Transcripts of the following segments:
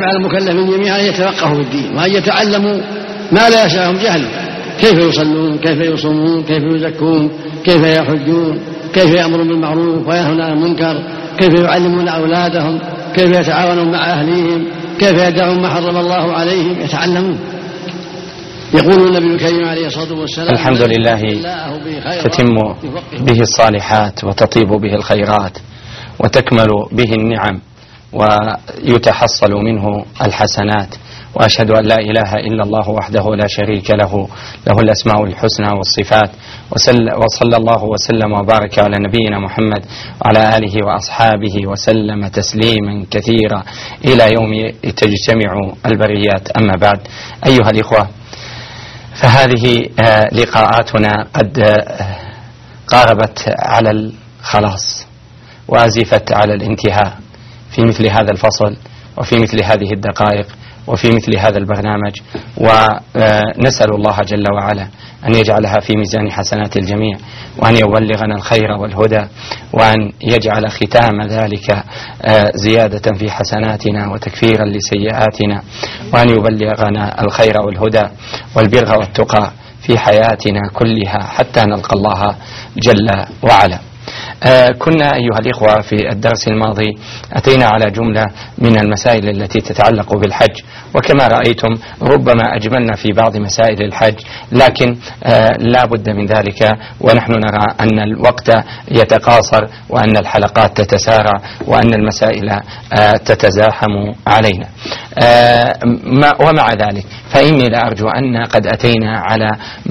على المكلفين جميعا أن يتفقهوا في الدين وأن يتعلموا ما لا يسعهم جهله، كيف يصلون، كيف يصومون، كيف يزكون، كيف يحجون، كيف يأمرون بالمعروف وينهون عن المنكر، كيف يعلمون أولادهم، كيف يتعاونون مع أهليهم، كيف يدعون ما حرم الله عليهم، يتعلمون. يقول النبي الكريم عليه الصلاة والسلام: الحمد لله تتم به الصالحات وتطيب به الخيرات وتكمل به النعم ويتحصل منه الحسنات، وأشهد أن لا إله إلا الله وحده لا شريك له، له الأسماء الحسنى والصفات، وصلى الله وسلم وبارك على نبينا محمد وعلى آله وأصحابه وسلم تسليما كثيرا إلى يوم تجتمع البريات. أما بعد، أيها الإخوة، فهذه لقاءاتنا قد قاربت على الخلاص وازفت على الانتهاء في مثل هذا الفصل وفي مثل هذه الدقائق وفي مثل هذا البرنامج، ونسأل الله جل وعلا أن يجعلها في ميزان حسنات الجميع، وأن يبلغنا الخير والهدى، وأن يجعل ختام ذلك زيادة في حسناتنا وتكفيرا لسيئاتنا، وأن يبلغنا الخير والهدى والبر والتقى في حياتنا كلها حتى نلقى الله جل وعلا. كنا أيها الإخوة في الدرس الماضي أتينا على جملة من المسائل التي تتعلق بالحج، وكما رأيتم ربما أجملنا في بعض مسائل الحج، لكن لا بد من ذلك، ونحن نرى أن الوقت يتقاصر وأن الحلقات تتسارع وأن المسائل تتزاحم علينا. ومع ذلك فإني لأرجو أن قد أتينا على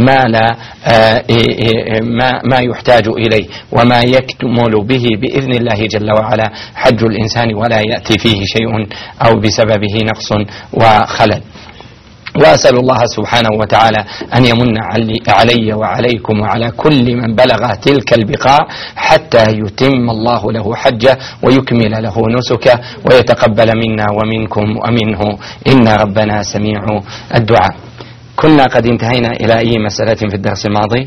ما يحتاج إليه وما يكتمل به بإذن الله جل وعلا حج الإنسان ولا يأتي فيه شيء أو بسببه نقص وخلل. وأسأل الله سبحانه وتعالى أن يمن علي وعليكم وعلى كل من بلغ تلك البقاع حتى يتم الله له حجه ويكمل له نسكه ويتقبل منا ومنكم ومنه، إن ربنا سميع الدعاء. كنا قد انتهينا إلى أي مسألة في الدرس الماضي؟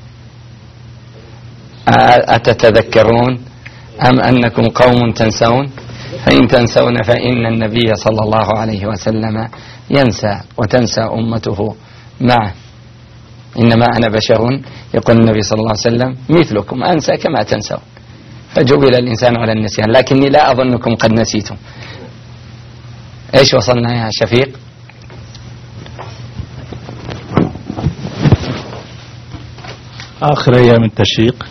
أتتذكرون أم أنكم قوم تنسون؟ فإن تنسون فإن النبي صلى الله عليه وسلم ينسى وتنسى أمته معه. إنما أنا بشر، يقول النبي صلى الله عليه وسلم، مثلكم أنسى كما تنسون، فجبل الإنسان على النسيان، لكني لا أظنكم قد نسيتم. إيش وصلنا يا شفيق؟ آخر أيام التشريق،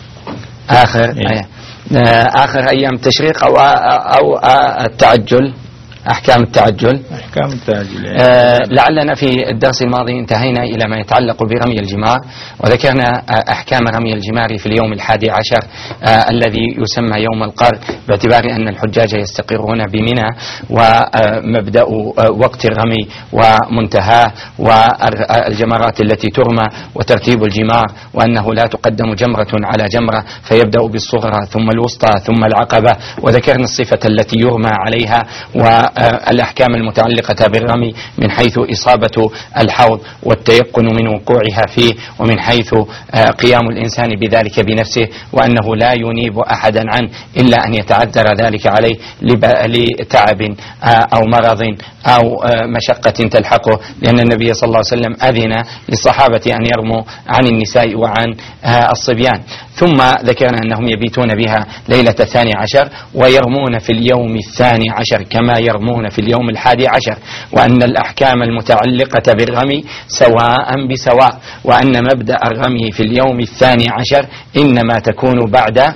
آخر أيام التشريق أو التعجل، أحكام التعجل. لعلنا في الدرس الماضي انتهينا إلى ما يتعلق برمي الجمار، وذكرنا أحكام رمي الجمار في اليوم 11 الذي يسمى يوم القر، باعتبار أن الحجاج يستقرون بمنى، ومبدأ وقت الرمي ومنتهاه والجمرات التي ترمى وترتيب الجمار، وأنه لا تقدم جمرة على جمرة، فيبدأ بالصغرى ثم الوسطى ثم العقبة، وذكرنا الصفة التي يرمى عليها الأحكام المتعلقة بالرمي من حيث إصابة الحوض والتيقن من وقوعها فيه، ومن حيث قيام الإنسان بذلك بنفسه، وأنه لا ينيب أحدا عنه إلا أن يتعذر ذلك عليه لتعب أو مرض أو مشقة تلحقه، لأن النبي صلى الله عليه وسلم أذن للصحابة أن يرموا عن النساء وعن الصبيان. ثم ذكرنا أنهم يبيتون بها ليلة 12 ويرمون في اليوم 12 كما يرمون في اليوم 11، وأن الأحكام المتعلقة بالرمي سواء بسواء، وأن مبدأ الرمي في اليوم 12 إنما تكون بعد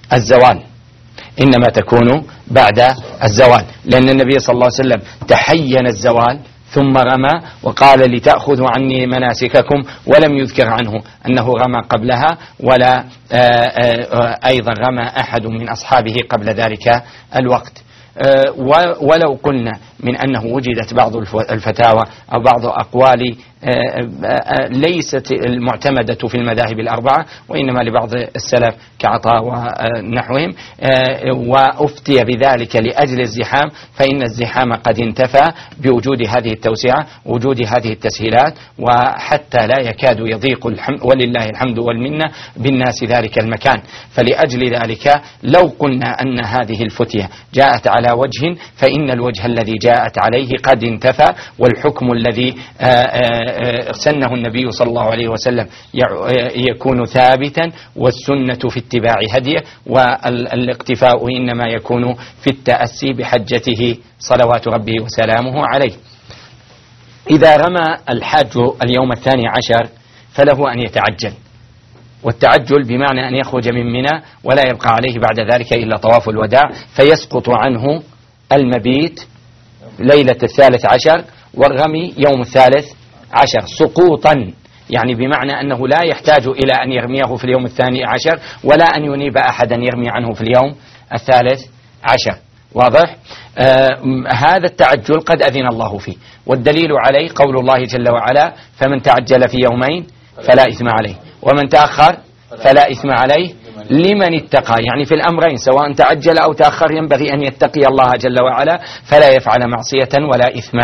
الزوال، لأن النبي صلى الله عليه وسلم تحين الزوال ثم رمى وقال لتأخذوا عني مناسككم، ولم يذكر عنه أنه رمى قبلها ولا أيضا رمى أحد من أصحابه قبل ذلك الوقت. ولو قلنا من أنه وجدت بعض الفتاوى أو بعض أقوال ليست المعتمدة في المذاهب الأربعة، وإنما لبعض السلف كعطاء ونحوهم، وأفتي بذلك لأجل الزحام، فإن الزحام قد انتفى بوجود هذه التوسعة ووجود هذه التسهيلات، وحتى لا يكاد يضيق ولله الحمد والمنة بالناس ذلك المكان. فلأجل ذلك لو قلنا أن هذه الفتية جاءت على وجه، فإن الوجه الذي جاءت عليه قد انتفى، والحكم الذي سنه النبي صلى الله عليه وسلم يكون ثابتا، والسنة في اتباع هديه، والاقتفاء إنما يكون في التأسي بحجته صلوات ربه وسلامه عليه. إذا رمى الحاج اليوم 12 فله أن يتعجل، والتعجل بمعنى أن يخرج من منى ولا يبقى عليه بعد ذلك إلا طواف الوداع، فيسقط عنه المبيت ليلة 13 والرمي يوم 13 سقوطا، يعني بمعنى أنه لا يحتاج إلى أن يرميه في اليوم 12 ولا أن ينيب أحدا يرمي عنه في اليوم 13. واضح؟ هذا التعجل قد أذن الله فيه، والدليل عليه قول الله جل وعلا: فمن تعجل في يومين فلا إثم عليه ومن تأخر فلا إثم عليه لمن اتقى. يعني في الأمرين سواء تعجل أو تأخر ينبغي أن يتقي الله جل وعلا فلا يفعل معصية ولا إثم.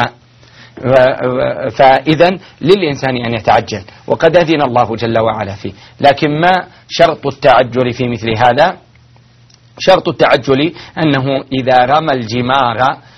فإذا للإنسان أن يتعجل وقد أذن الله جل وعلا فيه. لكن ما شرط التعجل في مثل هذا؟ شرط التعجل أنه إذا رمى الجمار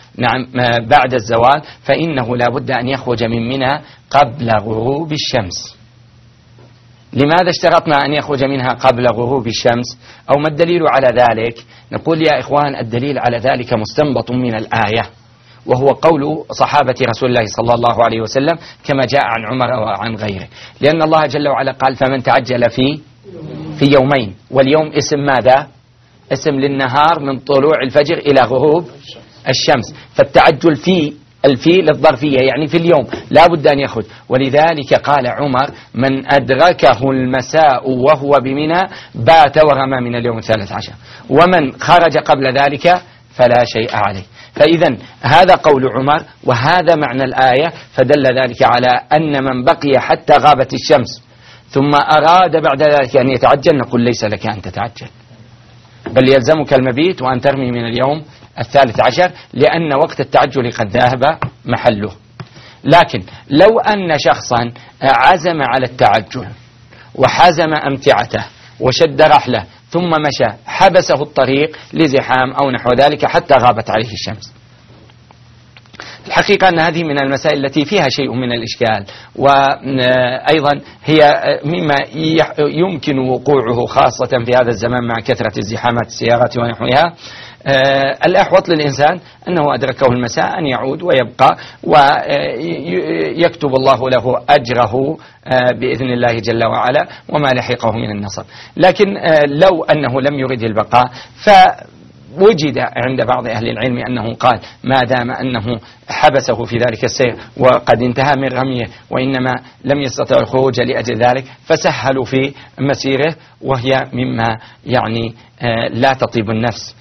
بعد الزوال فإنه لا بد أن يخرج من منى قبل غروب الشمس. لماذا اشترطنا أن يخرج منها قبل غروب الشمس؟ أو ما الدليل على ذلك؟ نقول يا إخوان الدليل على ذلك مستنبط من الآية، وهو قول صحابة رسول الله صلى الله عليه وسلم كما جاء عن عمر وعن غيره، لأن الله جل وعلا قال: فمن تعجل في يومين، واليوم اسم ماذا؟ اسم للنهار من طلوع الفجر إلى غروب الشمس، فالتعجل في للظرفية يعني في اليوم لا بد أن يخرج. ولذلك قال عمر: من أدركه المساء وهو بمنى بات ورمى من اليوم 13، ومن خرج قبل ذلك فلا شيء عليه. فإذا هذا قول عمر وهذا معنى الآية، فدل ذلك على أن من بقي حتى غابت الشمس ثم أراد بعد ذلك أن يتعجل نقول ليس لك أن تتعجل، بل يلزمك المبيت وأن ترمي من اليوم 13، لأن وقت التعجل قد ذهب محله. لكن لو أن شخصا عزم على التعجل وحزم أمتعته وشد رحله ثم مشى حبسه الطريق لزحام أو نحو ذلك حتى غابت عليه الشمس، الحقيقة أن هذه من المسائل التي فيها شيء من الإشكال، وأيضا هي مما يمكن وقوعه خاصة في هذا الزمان مع كثرة الزحامات السيارات ونحوها. الأحوط للإنسان أنه أدركه المساء أن يعود ويبقى ويكتب الله له أجره بإذن الله جل وعلا وما لحقه من النصر. لكن لو أنه لم يرد البقاء وجد عند بعض أهل العلم أنه قال ما دام أنه حبسه في ذلك السير وقد انتهى من رميه وإنما لم يستطع الخروج لأجل ذلك فسهلوا في مسيره، وهي مما يعني لا تطيب النفس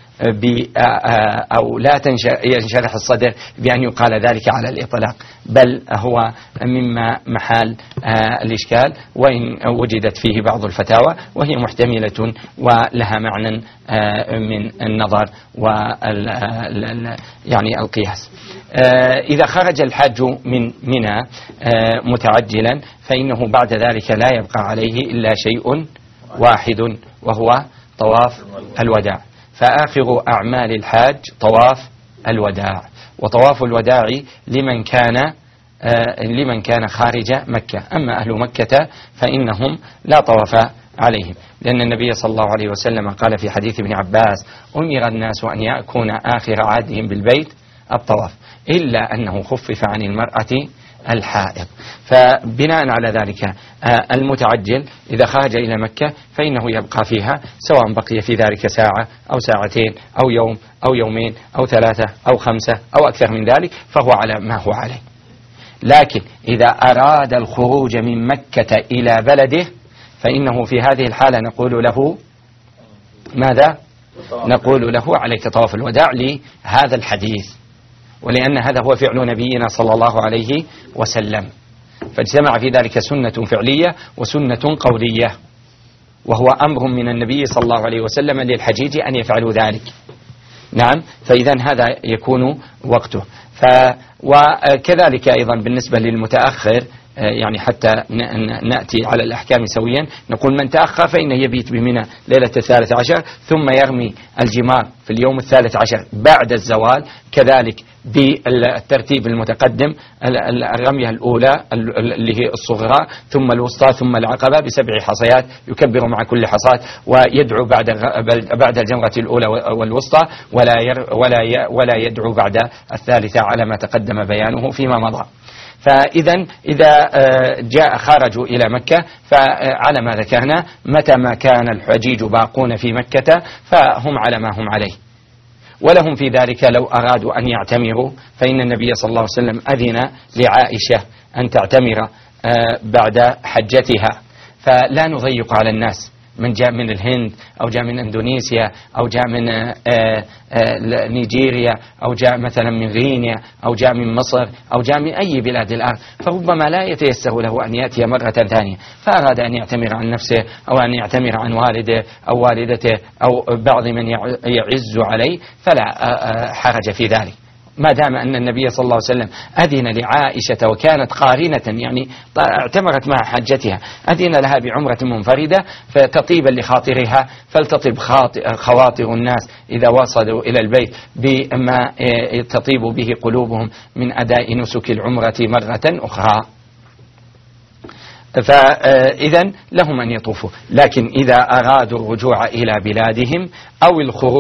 أو لا ينشرح الصدر بأن يقال ذلك على الإطلاق، بل هو مما محال الإشكال، وإن وجدت فيه بعض الفتاوى وهي محتملة ولها معنى من النظر يعني القياس. إذا خرج الحاج من منى متعجلا فإنه بعد ذلك لا يبقى عليه إلا شيء واحد وهو طواف الوداع، فآخر أعمال الحاج طواف الوداع، وطواف الوداع لمن كان خارج مكة. أما أهل مكة فإنهم لا طواف عليهم، لأن النبي صلى الله عليه وسلم قال في حديث ابن عباس: أمر الناس أن يكون آخر عهدهم بالبيت الطواف، إلا أنه خفف عن المرأة الحائض. فبناء على ذلك المتعجل إذا خرج إلى مكة فإنه يبقى فيها، سواء بقي في ذلك ساعة أو ساعتين أو يوم أو يومين أو 3 أو 5 أو أكثر من ذلك فهو على ما هو عليه. لكن إذا أراد الخروج من مكة إلى بلده فإنه في هذه الحالة نقول له ماذا؟ نقول له عليك طواف الوداع لهذا الحديث، ولأن هذا هو فعل نبينا صلى الله عليه وسلم، فاجتمع في ذلك سنة فعلية وسنة قولية، وهو أمر من النبي صلى الله عليه وسلم للحجيج أن يفعلوا ذلك. نعم، فإذا هذا يكون وقته. وكذلك أيضا بالنسبة للمتأخر يعني حتى نأتي على الأحكام سويا، نقول من تأخر فإنه يبيت بمنى ليلة 13 ثم يرمي الجمار في اليوم 13 بعد الزوال، كذلك بالترتيب المتقدم، الرمية الأولى اللي هي الصغرى ثم الوسطى ثم العقبة ب7 حصيات، يكبر مع كل حصاة ويدعو بعد الجمرة الأولى والوسطى، ولا يدعو بعد الثالثة على ما تقدم بيانه فيما مضى. فإذا إذا خرجوا إلى مكة فعلى ما ذكرنا، متى ما كان الحجيج باقون في مكة فهم على ما هم عليه، ولهم في ذلك لو أرادوا أن يعتمروا، فإن النبي صلى الله عليه وسلم أذن لعائشة أن تعتمر بعد حجتها، فلا نضيق على الناس من جاء من الهند أو جاء من إندونيسيا أو جاء من نيجيريا أو جاء مثلا من غينيا أو جاء من مصر أو جاء من أي بلاد الأرض، فربما لا يتيسر له أن يأتي مرة ثانية، فأراد أن يعتمر عن نفسه أو أن يعتمر عن والده أو والدته أو بعض من يعز عليه، فلا حرج في ذلك، ما دام أن النبي صلى الله عليه وسلم أذن لعائشة وكانت قارنة، يعني اعتمرت مع حجتها، أذن لها بعمرة منفردة فتطيبا لخاطرها، فلتطيب خواطر الناس إذا وصلوا إلى البيت بما تطيب به قلوبهم من أداء نسك العمرة مرة أخرى. فإذا لهم أن يطوفوا، لكن إذا أرادوا الرجوع إلى بلادهم أو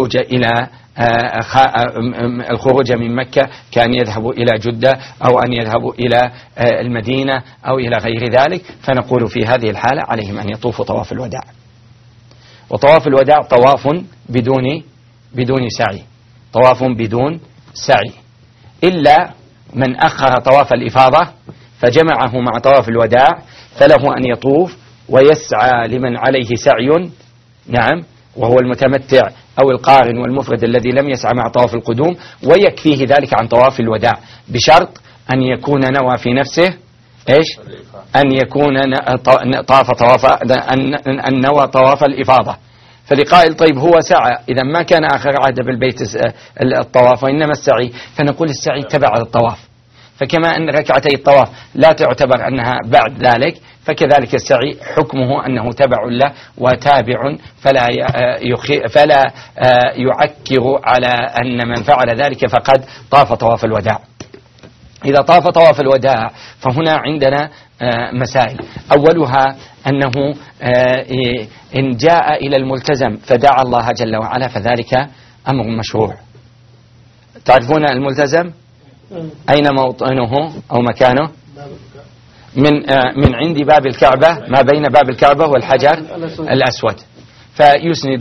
الخروج من مكة، كان يذهبوا إلى جدة أو أن يذهبوا إلى المدينة أو إلى غير ذلك، فنقول في هذه الحالة عليهم أن يطوفوا طواف الوداع. وطواف الوداع طواف بدون سعي، طواف بدون سعي، إلا من أخر طواف الإفاضة فجمعه مع طواف الوداع، فله أن يطوف ويسعى لمن عليه سعي، نعم، وهو المتمتع أو القارن والمفرد الذي لم يسعى مع طواف القدوم، ويكفيه ذلك عن طواف الوداع، بشرط أن يكون نوى في نفسه إيش؟ أن يكون أن نوى طواف الإفاضة. فلقائل طيب هو سعى، إذا ما كان آخر عهد بالبيت الطواف وإنما السعي، فنقول السعي تبع الطواف، فكما أن ركعتي الطواف لا تعتبر أنها بعد ذلك، فكذلك السعي حكمه أنه تبع له وتابع، فلا يعكر على أن من فعل ذلك فقد طاف طواف الوداع. إذا طاف طواف الوداع فهنا عندنا مسائل، أولها أنه إن جاء إلى الملتزم فدعا الله جل وعلا فذلك أمر مشروع. تعرفون الملتزم أين موطنه أو مكانه؟ من عند باب الكعبة، ما بين باب الكعبة والحجر الأسود، فيسند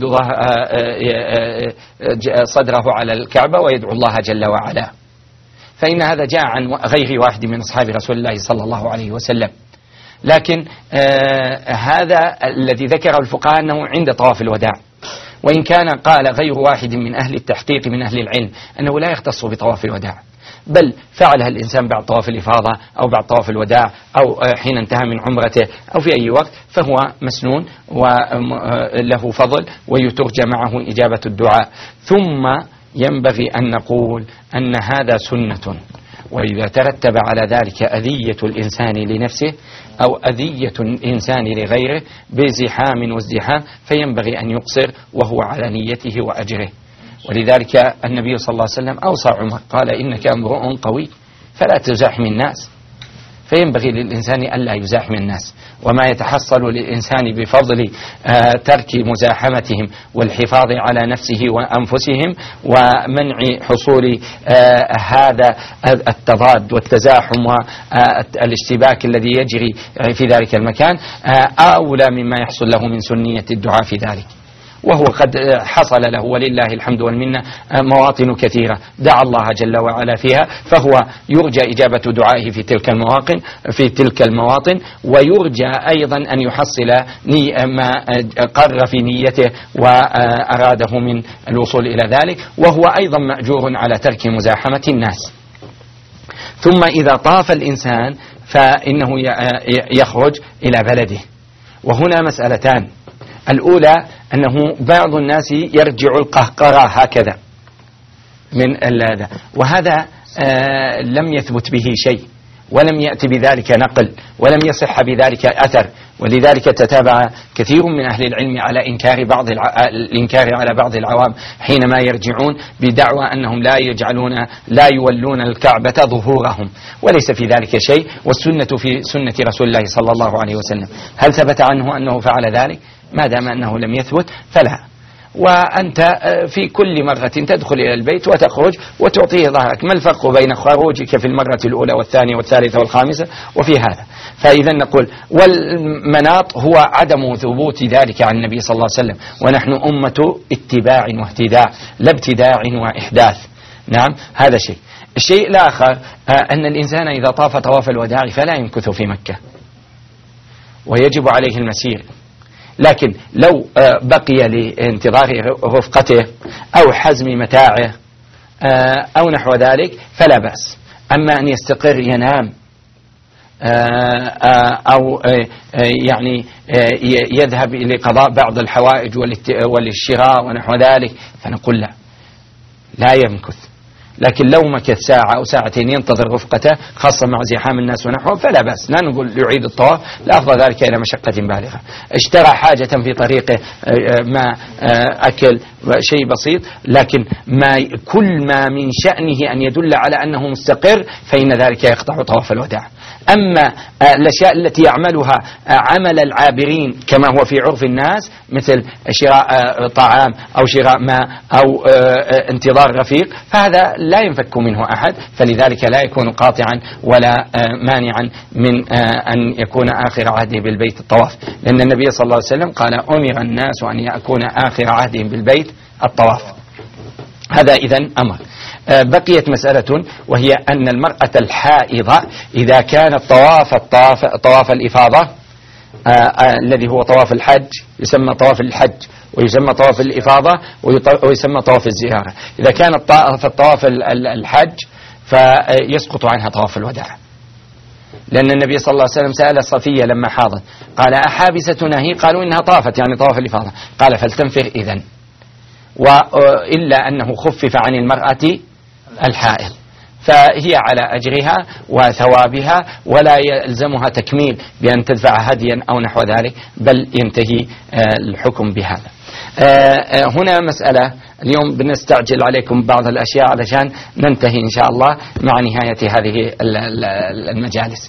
صدره على الكعبة ويدعو الله جل وعلا، فإن هذا جاء عن غير واحد من أصحاب رسول الله صلى الله عليه وسلم. لكن هذا الذي ذكره الفقهاء أنه عند طواف الوداع، وإن كان قال غير واحد من أهل التحقيق من أهل العلم أنه لا يختص بطواف الوداع، بل فعلها الإنسان بعد طواف الإفاضة أو بعد طواف الوداع أو حين انتهى من عمرته أو في أي وقت، فهو مسنون وله فضل ويترجى معه إجابة الدعاء. ثم ينبغي أن نقول أن هذا سنة، وإذا ترتب على ذلك أذية الإنسان لنفسه أو أذية الإنسان لغيره بزحام وازدحام، فينبغي أن يقصر وهو على نيته وأجره. ولذلك النبي صلى الله عليه وسلم أوصى عمر قال إنك امرؤ قوي فلا تزاحم الناس، فينبغي للإنسان ألا يزاحم الناس، وما يتحصل للإنسان بفضل ترك مزاحمتهم والحفاظ على نفسه وأنفسهم ومنع حصول هذا التضاد والتزاحم والاشتباك الذي يجري في ذلك المكان أولى مما يحصل له من سنية الدعاء في ذلك. وهو قد حصل له ولله الحمد والمنة مواطن كثيرة دعا الله جل وعلا فيها، فهو يرجى إجابة دعائه في تلك المواطن، ويرجى أيضا أن يحصل ما قر في نيته وأراده من الوصول إلى ذلك، وهو أيضا مأجور على ترك مزاحمة الناس. ثم إذا طاف الإنسان فإنه يخرج إلى بلده، وهنا مسألتان. الأولى أنه بعض الناس يرجع القهقرة هكذا من هذا، وهذا لم يثبت به شيء، ولم يأتي بذلك نقل ولم يصح بذلك أثر، ولذلك تتابع كثير من أهل العلم على الإنكار على بعض العوام حينما يرجعون بدعوى أنهم لا يولون الكعبة ظهورهم، وليس في ذلك شيء، والسنة في سنة رسول الله صلى الله عليه وسلم. هل ثبت عنه أنه فعل ذلك؟ ما دام أنه لم يثبت فلا. وأنت في كل مرة تدخل إلى البيت وتخرج وتعطيه ظهرك، ما الفرق بين خروجك في المرة الأولى والثانية والثالثة والخامسة وفي هذا؟ فإذا نقول والمناط هو عدم ثبوت ذلك عن النبي صلى الله عليه وسلم، ونحن أمة اتباع واهتداء لا ابتداع وإحداث. نعم، هذا شيء. الشيء الآخر أن الإنسان إذا طاف طواف الوداع فلا يمكث في مكة ويجب عليه المسير، لكن لو بقي لانتظار رفقته أو حزم متاعه أو نحو ذلك فلا بأس. أما أن يستقر ينام أو يعني يذهب لقضاء بعض الحوائج والشراء ونحو ذلك فنقول لا يمكث. لكن لو مكث ساعة أو ساعتين ينتظر رفقته خاصة مع زحام الناس ونحوه فلا بأس، لا نقول يعيد الطواف، لا أفضل ذلك إلى مشقة بالغة. اشترى حاجة في طريقه ما أكل شيء بسيط، لكن كل ما من شأنه أن يدل على أنه مستقر فإن ذلك يقطع طواف الوداع. أما الأشياء التي يعملها عمل العابرين كما هو في عرف الناس مثل شراء طعام أو شراء ماء أو انتظار رفيق فهذا لا ينفك منه أحد، فلذلك لا يكون قاطعا ولا مانعا من أن يكون آخر عهده بالبيت الطواف، لأن النبي صلى الله عليه وسلم قال أمر الناس أن يكون آخر عهدهم بالبيت الطواف. هذا إذن أمر. بقيت مسألة وهي أن المرأة الحائضة إذا كانت طواف الإفاضة الذي هو طواف الحج يسمى طواف الحج ويسمى طواف الإفاضة ويسمى طواف الزيارة، إذا كانت طواف الحج فيسقط عنها طواف الوداع، لأن النبي صلى الله عليه وسلم سأل صفية لما حاضت قال أحابستنا هي؟ قالوا إنها طافت يعني طواف الإفاضة، قال فلتنفر إذن، وإلا أنه خفف عن المرأة الحائض فهي على أجرها وثوابها ولا يلزمها تكميل بأن تدفع هديا أو نحو ذلك، بل ينتهي الحكم بهذا. هنا مسألة اليوم بنستعجل عليكم بعض الأشياء علشان ننتهي إن شاء الله مع نهاية هذه المجالس.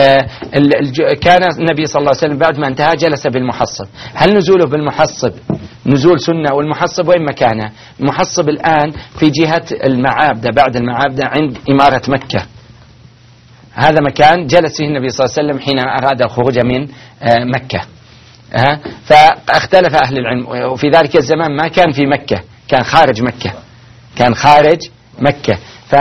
كان النبي صلى الله عليه وسلم بعد ما انتهى جلس بالمحصب. هل نزوله بالمحصب نزول سنة؟ والمحصب وين مكانه؟ المحصب الآن في جهة المعابدة، بعد المعابدة عند إمارة مكة، هذا مكان جلس فيه النبي صلى الله عليه وسلم حين أراد الخروج من مكة. فاختلف أهل العلم، وفي ذلك الزمان ما كان في مكة، كان خارج مكة، كان خارج مكة،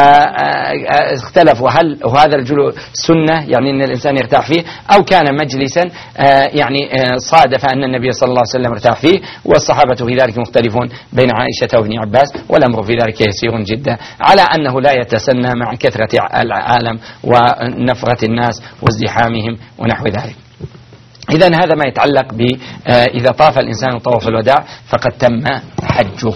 فاختلفوا هل هذا الجلوس سنة يعني أن الإنسان يرتاح فيه أو كان مجلسا يعني صادف أن النبي صلى الله عليه وسلم ارتاح فيه، والصحابة في ذلك مختلفون بين عائشة وابن عباس، والأمر في ذلك يسير جدا على أنه لا يتسنى مع كثرة العالم ونفرة الناس وازدحامهم ونحو ذلك. إذن هذا ما يتعلق إذا طاف الإنسان طواف الوداع فقد تم حجه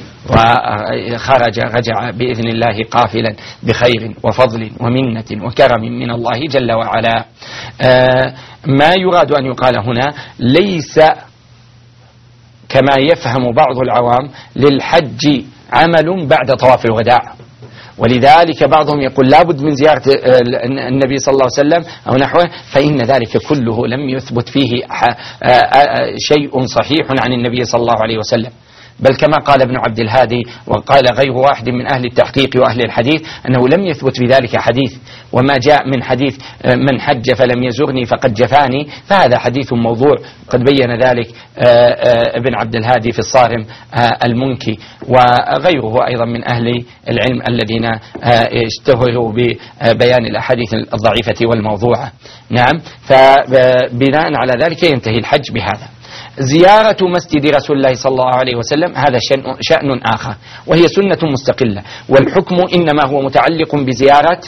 وخرج رجع بإذن الله قافلا بخير وفضل ومنة وكرم من الله جل وعلا. ما يراد أن يقال هنا ليس كما يفهم بعض العوام للحج عمل بعد طواف الوداع، ولذلك بعضهم يقول لابد من زيارة النبي صلى الله عليه وسلم أو نحوه، فإن ذلك كله لم يثبت فيه شيء صحيح عن النبي صلى الله عليه وسلم، بل كما قال ابن عبد الهادي وقال غير واحد من أهل التحقيق وأهل الحديث أنه لم يثبت بذلك حديث، وما جاء من حديث من حج فلم يزرني فقد جفاني فهذا حديث موضوع، قد بين ذلك ابن عبد الهادي في الصارم المنكي وغيره أيضا من أهل العلم الذين اشتهروا ببيان الأحاديث الضعيفة والموضوعة. نعم، فبناء على ذلك ينتهي الحج بهذا. زيارة مسجد رسول الله صلى الله عليه وسلم هذا شأن آخر وهي سنة مستقلة، والحكم إنما هو متعلق بزيارة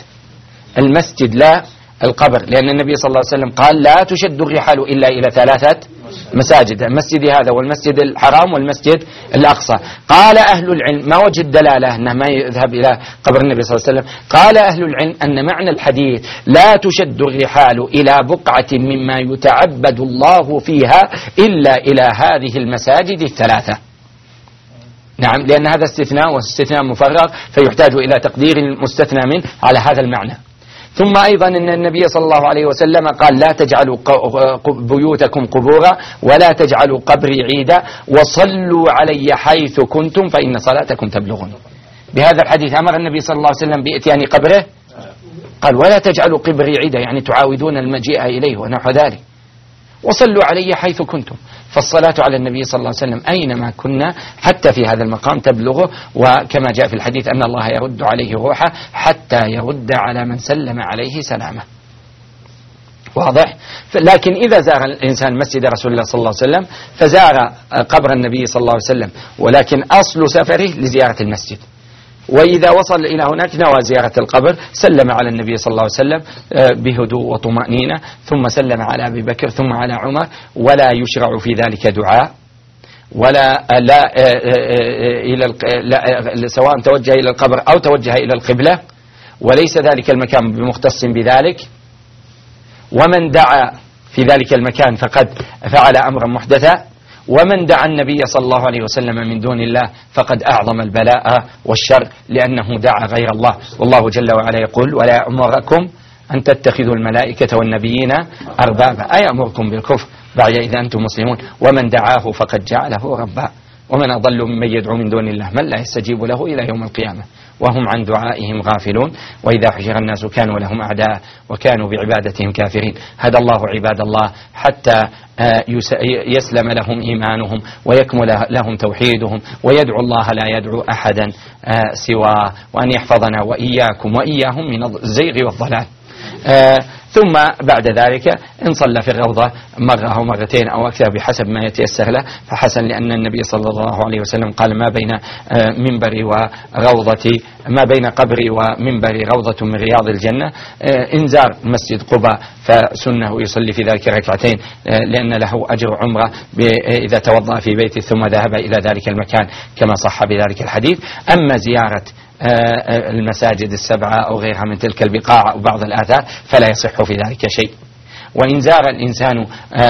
المسجد لا القبر، لأن النبي صلى الله عليه وسلم قال لا تشد الرحال إلا إلى 3 مساجد، المسجد هذا والمسجد الحرام والمسجد الأقصى. قال أهل العلم، ما وجه الدلالة أنه ما يذهب إلى قبر النبي صلى الله عليه وسلم؟ قال أهل العلم أن معنى الحديث لا تشد الرحال إلى بقعة مما يتعبد الله فيها إلا إلى هذه المساجد الثلاثة. نعم، لأن هذا استثناء واستثناء مفرغ فيحتاج إلى تقدير المستثنى منه على هذا المعنى. ثم أيضا أن النبي صلى الله عليه وسلم قال لا تجعلوا بيوتكم قبورا ولا تجعلوا قبري عيدا وصلوا علي حيث كنتم فإن صلاتكم تبلغني. بهذا الحديث أمر النبي صلى الله عليه وسلم بإتيان قبره، قال ولا تجعلوا قبري عيدا، يعني تعاودون المجيء إليه ونحو ذلك، وصلوا علي حيث كنتم. فالصلاة على النبي صلى الله عليه وسلم أينما كنا حتى في هذا المقام تبلغه، وكما جاء في الحديث أن الله يرد عليه روحه حتى يرد على من سلم عليه سلامه. واضح؟ لكن إذا زار الإنسان مسجد رسول الله صلى الله عليه وسلم فزار قبر النبي صلى الله عليه وسلم، ولكن أصل سفره لزيارة المسجد، وإذا وصل إلى هناك نوى زيارة القبر سلم على النبي صلى الله عليه وسلم بهدوء وطمأنينة، ثم سلم على أبي بكر ثم على عمر، ولا يشرع في ذلك دعاء ولا سواء توجه إلى القبر أو توجه إلى القبلة، وليس ذلك المكان بمختص بذلك. ومن دعا في ذلك المكان فقد فعل أمرا محدثا، ومن دعا النبي صلى الله عليه وسلم من دون الله فقد أعظم البلاء والشر، لأنه دعا غير الله. والله جل وعلا يقول ولا يأمركم أن تتخذوا الملائكة والنبيين أربابا، أيأمركم بالكفر بعد إذا أنتم مسلمون، ومن دعاه فقد جعله ربا، ومن أضل ممن يدعو من دون الله من لا يستجيب له إلى يوم القيامة وهم عن دعائهم غافلون، وإذا حشر الناس كانوا لهم أعداء وكانوا بعبادتهم كافرين. هدى الله عباد الله حتى يسلم لهم إيمانهم ويكمل لهم توحيدهم، ويدعو الله لا يدعو أحدا سواه، وأن يحفظنا وإياكم وإياهم من الزيغ والضلال. ثم بعد ذلك إن صلى في الروضة مرة أو مرتين أو أكثر بحسب ما يتيسر له فحسن، لأن النبي صلى الله عليه وسلم قال ما بين منبري وروضتي، ما بين قبري ومنبري روضة من رياض الجنة. إن زار مسجد قباء فسنه يصلي في ذلك ركعتين، لأن له أجر عمرة إذا توضأ في بيته ثم ذهب إلى ذلك المكان كما صح بذلك الحديث. أما زيارة المساجد السبعة أو غيرها من تلك البقاع أو بعض الآثار فلا يصح في ذلك شيء. وإن زار الإنسان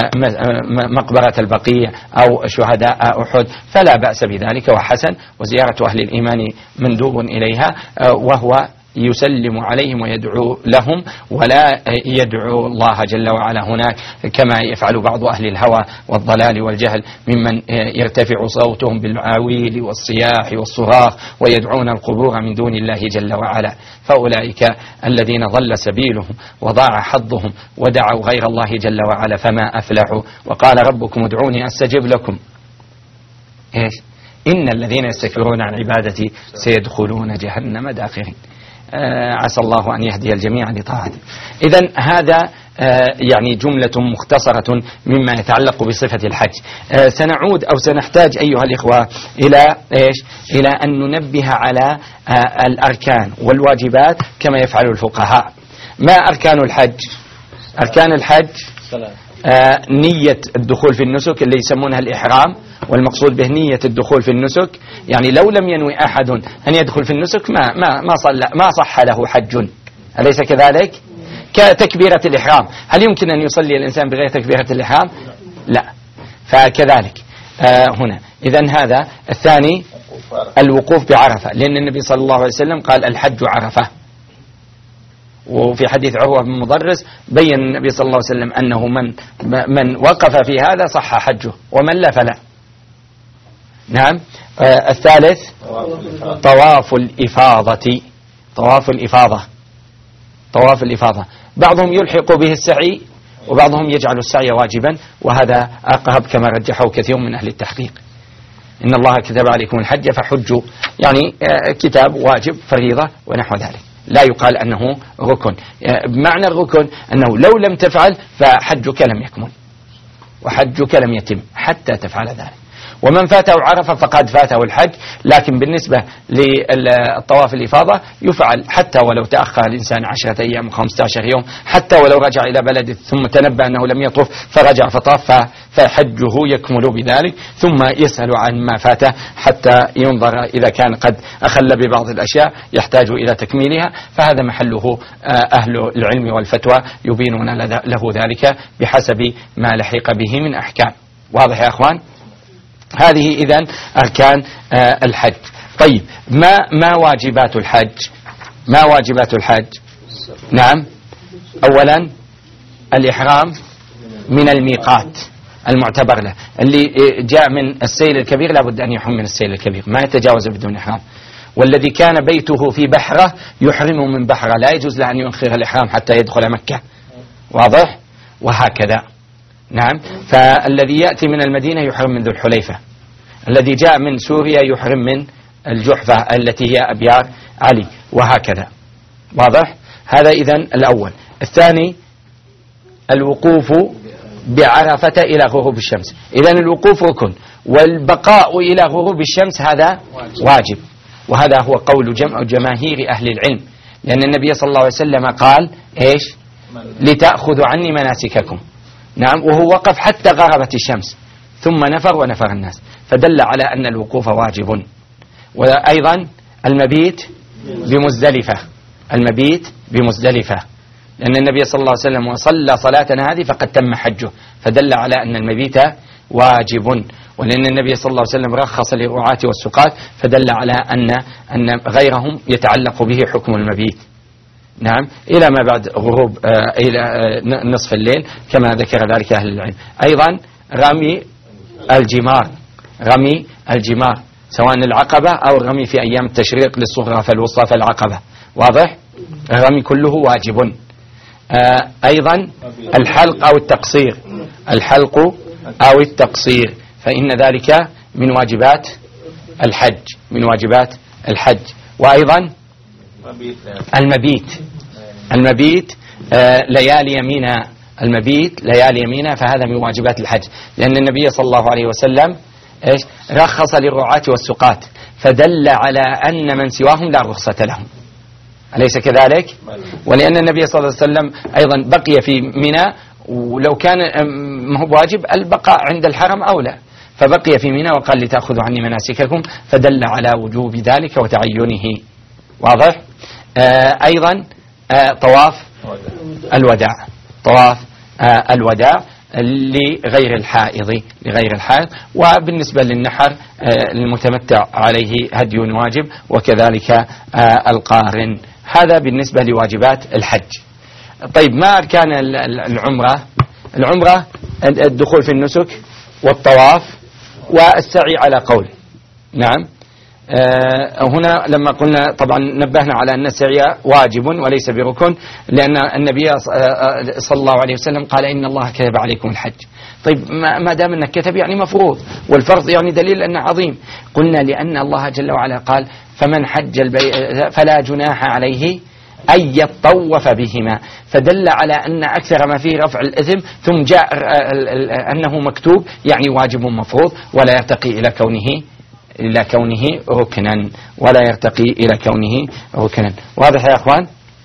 مقبرة البقيع أو شهداء أحد فلا بأس بذلك وحسن، وزيارة أهل الإيمان مندوب إليها، وهو يسلم عليهم ويدعو لهم، ولا يدعو الله جل وعلا هناك كما يفعل بعض أهل الهوى والضلال والجهل ممن يرتفع صوتهم بالعويل والصياح والصراخ ويدعون القبور من دون الله جل وعلا. فأولئك الذين ضل سبيلهم وضاع حظهم ودعوا غير الله جل وعلا فما أفلحوا. وقال ربكم ادعوني أستجب لكم. إيش؟ إن الذين يستكبرون عن عبادتي سيدخلون جهنم داخرين. عسى الله أن يهدي الجميع لطاعته. إذن هذا يعني جملة مختصرة مما يتعلق بصفة الحج. سنعود أو سنحتاج أيها الإخوة إلى إيش؟ إلى أن ننبه على الأركان والواجبات كما يفعل الفقهاء. ما أركان الحج؟ أركان الحج نية الدخول في النسك اللي يسمونها الإحرام، والمقصود به نية الدخول في النسك، يعني لو لم ينوي أحد أن يدخل في النسك ما صح له حج، أليس كذلك؟ كتكبيرة الإحرام، هل يمكن أن يصلي الإنسان بغير تكبيرة الإحرام؟ لا. فكذلك هنا إذن هذا. الثاني الوقوف بعرفة، لأن النبي صلى الله عليه وسلم قال الحج عرفة، وفي حديث عروة بن مضرس بين النبي صلى الله عليه وسلم أنه من وقف في هذا صح حجه ومن لا فلا. نعم. الثالث طواف الإفاضة. طواف الإفاضة بعضهم يلحق به السعي وبعضهم يجعل السعي واجبا، وهذا أقرب كما رجحه كثير من أهل التحقيق. إن الله كتب عليكم الحج فحجوا، يعني كتاب واجب فريضة ونحو ذلك، لا يقال أنه ركن. بمعنى الركن أنه لو لم تفعل فحجك لم يكمل وحجك لم يتم حتى تفعل ذلك. ومن فاته عرفة فقد فاته الحج. لكن بالنسبة للطواف الإفاضة يفعل حتى ولو تأخر الإنسان 10 أيام و15 يوم، حتى ولو رجع إلى بلده ثم تنبأ أنه لم يطوف فرجع فطاف فحجه يكمل بذلك، ثم يسأل عن ما فاته حتى ينظر إذا كان قد أخل ببعض الأشياء يحتاج إلى تكميلها، فهذا محله أهل العلم والفتوى يبينون له ذلك بحسب ما لحق به من أحكام. واضح يا أخوان؟ هذه إذن أركان الحج. طيب ما واجبات الحج؟ ما واجبات الحج؟ نعم، أولا الإحرام من الميقات المعتبر له، اللي جاء من السيل الكبير لابد أن يحرم من السيل الكبير، ما يتجاوز بدون إحرام. والذي كان بيته في بحرة يحرم من بحرة، لا يجوز له أن يؤخر الإحرام حتى يدخل مكة. واضح؟ وهكذا. نعم. فالذي يأتي من المدينة يحرم من ذو الحليفة، الذي جاء من سوريا يحرم من الجحفة التي هي أبيار علي، وهكذا. واضح؟ هذا إذن الأول. الثاني الوقوف بعرفة إلى غروب الشمس. إذن الوقوف ركن، والبقاء إلى غروب الشمس هذا واجب، وهذا هو قول جماهير أهل العلم، لأن النبي صلى الله عليه وسلم قال إيش؟ لتأخذوا عني مناسككم. نعم. وهو وقف حتى غربت الشمس ثم نفر ونفر الناس، فدل على أن الوقوف واجب. وأيضا المبيت بمزدلفة، المبيت بمزدلفة، لأن النبي صلى الله عليه وسلم صلى صلاتنا هذه فقد تم حجه، فدل على أن المبيت واجب. ولأن النبي صلى الله عليه وسلم رخص للرعاة والسقاة، فدل على أن غيرهم يتعلق به حكم المبيت. نعم. إلى ما بعد غروب إلى نصف الليل كما ذكر ذلك أهل العلم. أيضا رمي الجمار، رمي الجمار سواء العقبة أو الرمي في أيام التشريق للصغرى فالوسطى فالعقبة. واضح؟ الرمي كله واجب. أيضا الحلق أو التقصير، الحلق أو التقصير، فإن ذلك من واجبات الحج، من واجبات الحج. وأيضا المبيت، المبيت ليالي يمينا، المبيت ليالي يمينا، فهذا من واجبات الحج، لأن النبي صلى الله عليه وسلم رخص للرعاة والسقاة، فدل على أن من سواهم لا رخصة لهم، أليس كذلك؟ ولأن النبي صلى الله عليه وسلم أيضا بقي في منى، ولو كان ما هو واجب البقاء عند الحرم أولى، فبقي في منى وقال لتأخذوا عني مناسككم، فدل على وجوب ذلك وتعينه. واضح؟ أيضا طواف الوداع، طواف الوداع لغير الحائض، لغير الحائض. وبالنسبة للنحر المتمتع عليه هدي واجب، وكذلك القارن. هذا بالنسبة لواجبات الحج. طيب ما أركان العمرة؟ العمرة الدخول في النسك والطواف والسعي على قول. نعم. هنا لما قلنا طبعا نبهنا على أن السعي واجب وليس بركن، لأن النبي صلى الله عليه وسلم قال إن الله كتب عليكم الحج. طيب ما دام أنه كتب يعني مفروض، والفرض يعني دليل أنه عظيم. قلنا لأن الله جل وعلا قال فمن حج فلا جناح عليه أن يطوف بهما، فدل على أن أكثر ما فيه رفع الإثم، ثم جاء أنه مكتوب يعني واجب مفروض، ولا يرتقي إلى كونه ركنا، ولا يرتقي إلى كونه ركنا. واضح يا أخوان؟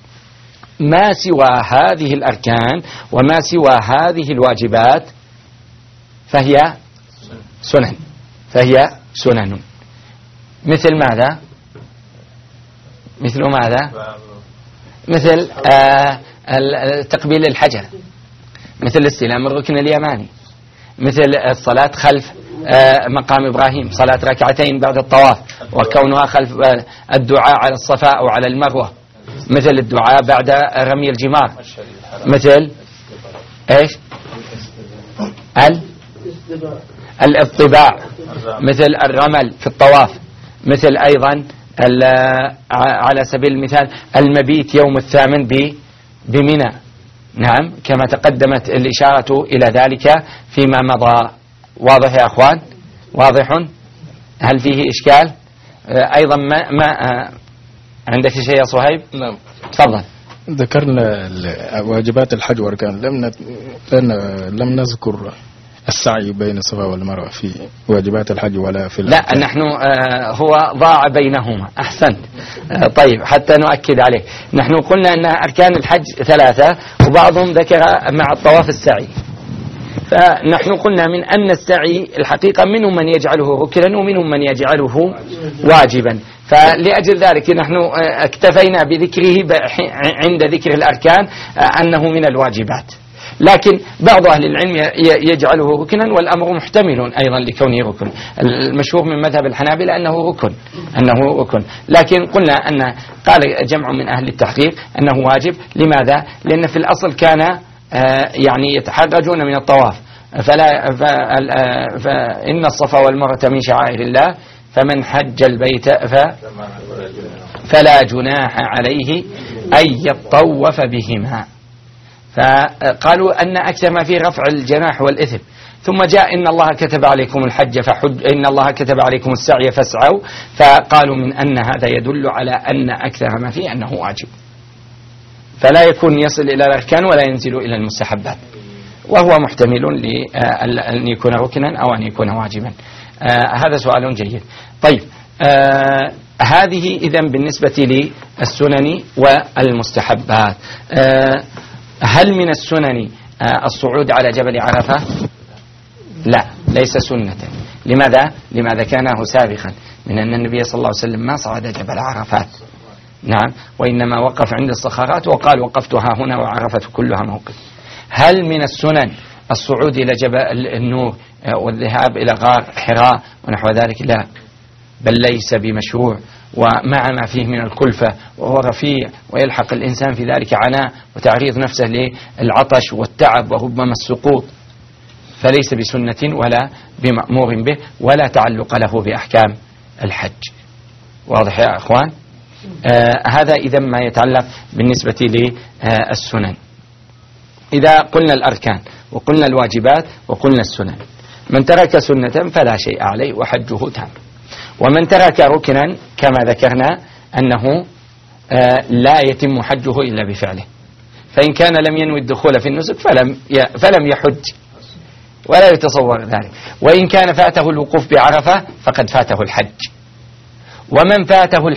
ما سوى هذه الأركان وما سوى هذه الواجبات فهي سنن، فهي سنن. مثل ماذا؟ مثل ماذا؟ مثل تقبيل الحجر، مثل الاستلام الركن اليماني، مثل الصلاة خلف مقام إبراهيم، صلاة ركعتين بعد الطواف، وكونها خلف الدعاء على الصفا أو على المروة، مثل الدعاء بعد رمي الجمار، مثل إيش؟ الاطباع، مثل الرمل في الطواف، مثل أيضا على سبيل المثال المبيت يوم الثامن بمنى. نعم، كما تقدمت الإشارة إلى ذلك فيما مضى. واضح يا أخوان؟ واضح؟ هل فيه إشكال؟ أيضا ما عندك شيء يا صهيب؟ نعم تفضل. ذكرنا واجبات الحج واركان، لم نذكر السعي بين الصفا والمروة في واجبات الحج ولا في لا نحن هو ضاع بينهما. أحسنت. طيب حتى نؤكد عليه، نحن قلنا أن أركان الحج 3 وبعضهم ذكر مع الطواف السعي، فنحن قلنا من أن السعي الحقيقة منهم من يجعله ركنا ومنهم من يجعله واجبا، فلأجل ذلك نحن اكتفينا بذكره عند ذكر الأركان أنه من الواجبات، لكن بعض أهل العلم يجعله ركنا والأمر محتمل أيضا لكونه ركن. المشهور من مذهب الحنابلة أنه ركن، لكن قلنا أن قال جمع من أهل التحقيق أنه واجب. لماذا؟ لأن في الأصل كان يعني يتحرجون من الطواف، فإن الصفا والمروة من شعائر الله فمن حج البيت فلا جناح عليه أن يطوف بهما. فقالوا أن أكثر ما فيه رفع الجناح والإثم، ثم جاء إن الله كتب عليكم الحج فحج، إن الله كتب عليكم السعي فاسعوا، فقالوا من أن هذا يدل على أن أكثر ما فيه أنه واجب، فلا يكون يصل إلى الأركان ولا ينزل إلى المستحبات، وهو محتمل لأن يكون ركنا أو أن يكون واجبا. هذا سؤال جيد. طيب هذه إذن بالنسبة للسنن والمستحبات. هل من السنن الصعود على جبل عرفة؟ لا، ليس سنة. لماذا كانه سابقا من أن النبي صلى الله عليه وسلم ما صعد جبل عرفات، نعم، وإنما وقف عند الصخرات وقال وقفتها هنا وعرفة كلها موقف. هل من السنن الصعود إلى جبل النور والذهاب إلى غار حراء ونحو ذلك؟ لا، بل ليس بمشروع، ومع ما فيه من الكلفة وهو رفيع ويلحق الإنسان في ذلك عناء وتعريض نفسه للعطش والتعب وربما السقوط، فليس بسنة ولا بمأمور به ولا تعلق له بأحكام الحج. واضح يا أخوان؟ هذا إذا ما يتعلق بالنسبة للسنن. إذا قلنا الأركان وقلنا الواجبات وقلنا السنن، من ترك سنة فلا شيء عليه وحجه تام، ومن ترك ركنا كما ذكرنا أنه لا يتم حجه إلا بفعله، فإن كان لم ينوي الدخول في النسك فلم يحج ولا يتصور ذلك، وإن كان فاته الوقوف بعرفة فقد فاته الحج. ومن فاته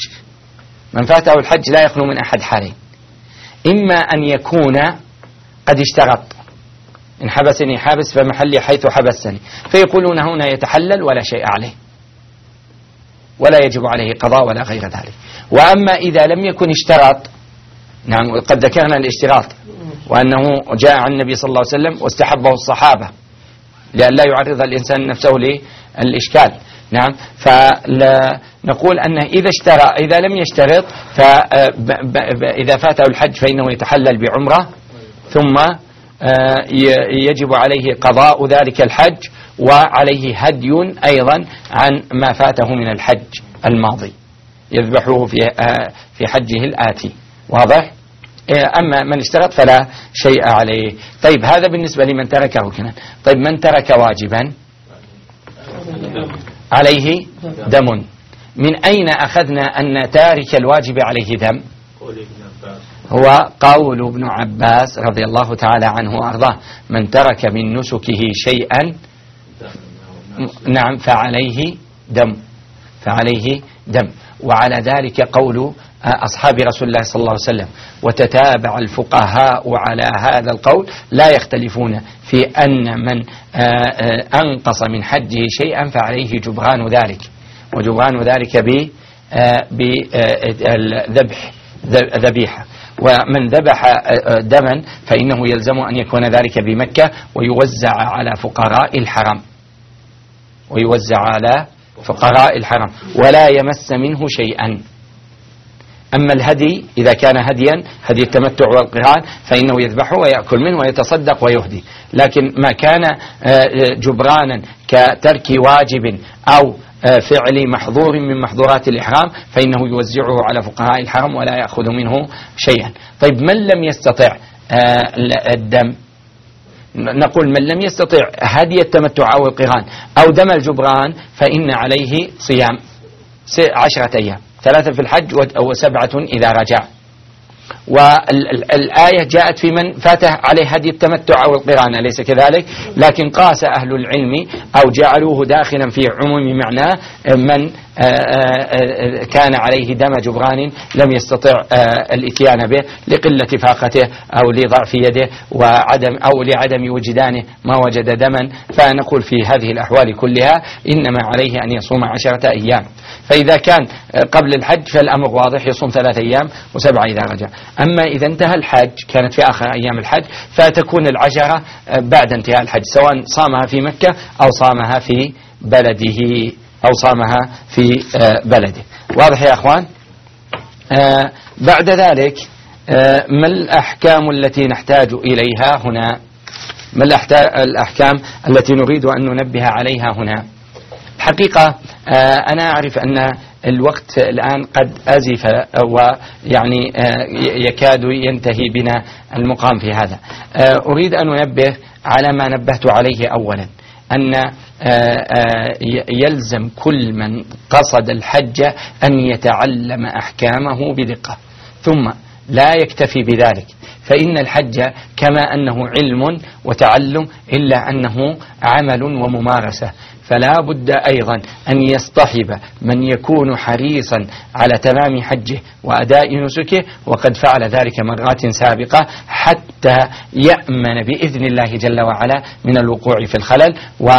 الحج لا يخلو من أحد حالين: إما أن يكون قد اشترط، إن حبسني حابس فمحلي حيث حبسني، فيقولون هنا يتحلل ولا شيء عليه ولا يجب عليه قضاء ولا غير ذلك. وأما إذا لم يكن اشترط، نعم، قد ذكرنا الاشتراط وأنه جاء عن النبي صلى الله عليه وسلم واستحبه الصحابة لأن لا يعرض الإنسان نفسه للإشكال، نعم، فنقول أنه إذا لم يشترط فإذا فاته الحج فإنه يتحلل بعمرة، ثم يجب عليه قضاء ذلك الحج، وعليه هدي أيضا عن ما فاته من الحج الماضي يذبحه في حجه الآتي. واضح؟ أما من اشترط فلا شيء عليه. طيب هذا بالنسبة لمن ترك ركنا. طيب من ترك واجبا عليه دم. من أين أخذنا أن تارك الواجب عليه دم؟ هو قول ابن عباس رضي الله تعالى عنه وأرضاه: من ترك من نسكه شيئا، نعم، فعليه دم. وعلى ذلك قول أصحاب رسول الله صلى الله عليه وسلم، وتتابع الفقهاء على هذا القول، لا يختلفون في أن من أنقص من حجه شيئا فعليه جبران ذلك، وجبران ذلك ذبيحة. ومن ذبح دما فإنه يلزم أن يكون ذلك بمكة ويوزع على فقراء الحرم ولا يمس منه شيئا. أما الهدي إذا كان هدي التمتع والقران فإنه يذبحه ويأكل منه ويتصدق ويهدي، لكن ما كان جبرانا كترك واجب أو فعل محظور من محظورات الإحرام فإنه يوزعه على فقهاء الحرم ولا يأخذ منه شيئا. طيب من لم يستطع الدم، نقول من لم يستطع هدي التمتع أو القران أو دم الجبران فإن عليه صيام 10 أيام، 3 في الحج و7 إذا رجع. والآية جاءت في من فاته عليه هدي التمتع أو القران، أليس كذلك؟ لكن قاس أهل العلم أو جعلوه داخلا في عموم معناه من كان عليه دم جبران لم يستطع الاتيان به لقلة فاقته أو لضعف يده أو لعدم وجدانه ما وجد دما، فنقول في هذه الأحوال كلها إنما عليه أن يصوم 10 أيام. فإذا كان قبل الحج فالأمر واضح، يصوم 3 أيام و7 إذا رجع. أما إذا انتهى الحج كانت في آخر أيام الحج، فتكون 10 بعد انتهاء الحج، سواء صامها في مكة أو صامها في بلده واضح يا أخوان؟ بعد ذلك ما الأحكام التي نحتاج إليها هنا؟ ما الأحكام التي نريد أن ننبه عليها هنا؟ الحقيقة أنا أعرف أن الوقت الآن قد أزف ويعني يكاد ينتهي بنا المقام في هذا. أريد أن أنبه على ما نبهت عليه أولا، أن يلزم كل من قصد الحج أن يتعلم أحكامه بدقة، ثم لا يكتفي بذلك، فإن الحج كما أنه علم وتعلم إلا أنه عمل وممارسة، فلا بد أيضا أن يصطحب من يكون حريصا على تمام حجه وأداء نسكه وقد فعل ذلك مرات سابقة، حتى يأمن بإذن الله جل وعلا من الوقوع في الخلل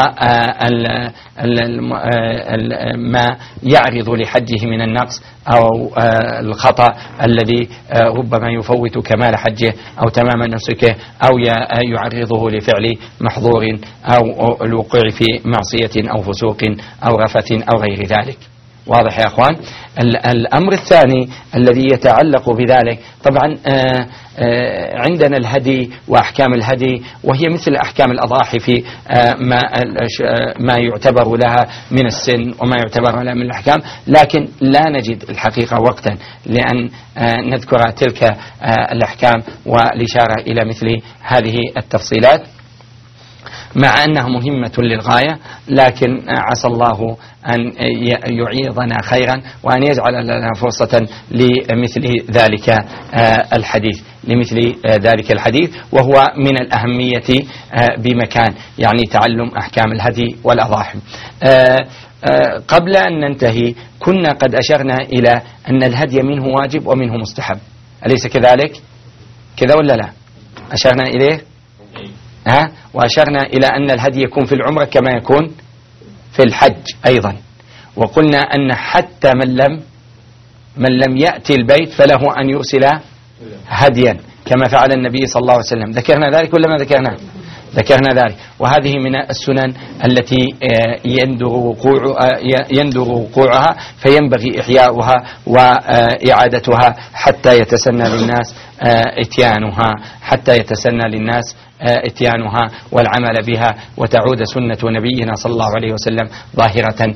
وما يعرض لحجه من النقص أو الخطأ الذي ربما يفوت كمال حجه أو تمام نسكه أو يعرضه لفعل محظور أو الوقوع في معصية أو فسوق أو رفث أو غير ذلك. واضح يا أخوان؟ الأمر الثاني الذي يتعلق بذلك، طبعا عندنا الهدي وأحكام الهدي، وهي مثل أحكام الأضاحي في ما يعتبر لها من السن وما يعتبر لها من الأحكام، لكن لا نجد الحقيقة وقتا لأن نذكر تلك الأحكام والإشارة إلى مثل هذه التفصيلات، مع أنها مهمة للغاية، لكن عسى الله أن يعيضنا خيرا وأن يجعل لنا فرصة لمثل ذلك الحديث وهو من الأهمية بمكان، يعني تعلم أحكام الهدي والأضاحي. قبل أن ننتهي كنا قد أشرنا إلى أن الهدي منه واجب ومنه مستحب، أليس كذلك؟ كذا ولا لا؟ أشرنا إليه؟ وأشرنا إلى أن الهدي يكون في العمرة كما يكون في الحج أيضا، وقلنا أن حتى من لم يأتي البيت فله أن يرسل هديا كما فعل النبي صلى الله عليه وسلم. ذكرنا ذلك ولا ما ذكرنا؟ ذكرنا ذلك، وهذه من السنن التي يندر وقوعها فينبغي إحياؤها وإعادتها حتى يتسنى للناس اتيانها والعمل بها، وتعود سنة نبينا صلى الله عليه وسلم ظاهرة